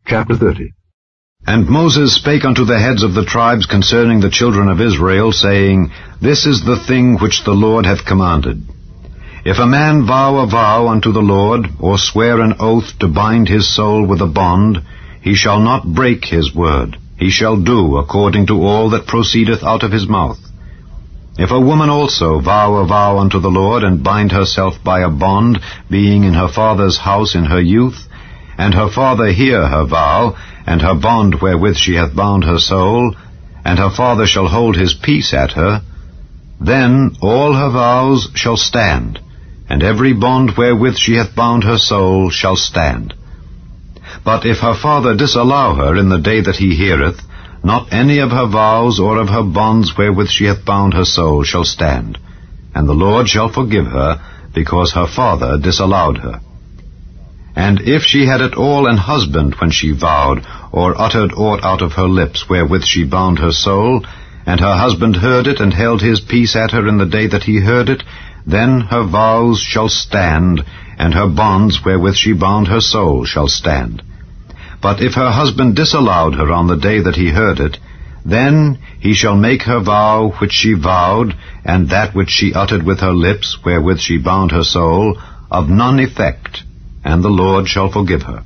Chapter 30. And Moses spake unto the heads of the tribes concerning the children of Israel, saying, This is the thing which the Lord hath commanded. If a man vow a vow unto the Lord, or swear an oath to bind his soul with a bond, he shall not break his word. He shall do according to all that proceedeth out of his mouth. If a woman also vow a vow unto the Lord, and bind herself by a bond, being in her father's house in her youth, and her father hear her vow, and her bond wherewith she hath bound her soul, and her father shall hold his peace at her, then all her vows shall stand, and every bond wherewith she hath bound her soul shall stand. But if her father disallow her in the day that he heareth, not any of her vows or of her bonds wherewith she hath bound her soul shall stand, and the Lord shall forgive her, because her father disallowed her. And if she had at all an husband when she vowed, or uttered aught out of her lips wherewith she bound her soul, and her husband heard it, and held his peace at her in the day that he heard it, then her vows shall stand, and her bonds wherewith she bound her soul shall stand. But if her husband disallowed her on the day that he heard it, then he shall make her vow which she vowed, and that which she uttered with her lips wherewith she bound her soul, of none effect, and the Lord shall forgive her.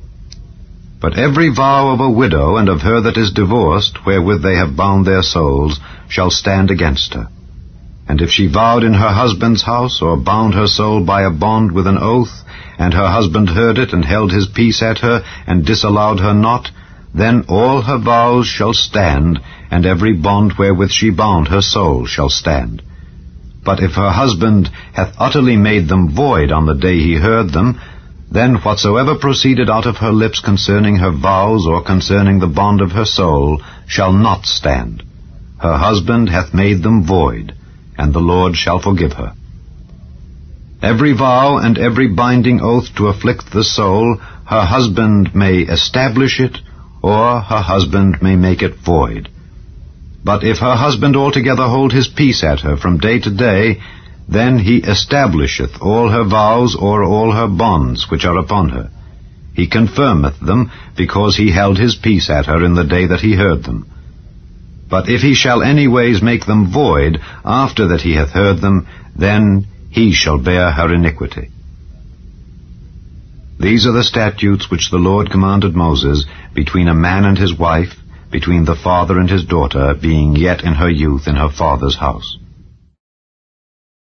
But every vow of a widow and of her that is divorced, wherewith they have bound their souls, shall stand against her. And if she vowed in her husband's house, or bound her soul by a bond with an oath, and her husband heard it, and held his peace at her, and disallowed her not, then all her vows shall stand, and every bond wherewith she bound her soul shall stand. But if her husband hath utterly made them void on the day he heard them, then whatsoever proceeded out of her lips concerning her vows, or concerning the bond of her soul, shall not stand. Her husband hath made them void, and the Lord shall forgive her. Every vow and every binding oath to afflict the soul, her husband may establish it, or her husband may make it void. But if her husband altogether hold his peace at her from day to day, then he establisheth all her vows or all her bonds which are upon her. He confirmeth them, because he held his peace at her in the day that he heard them. But if he shall anyways make them void after that he hath heard them, then he shall bear her iniquity. These are the statutes which the Lord commanded Moses between a man and his wife, between the father and his daughter, being yet in her youth in her father's house.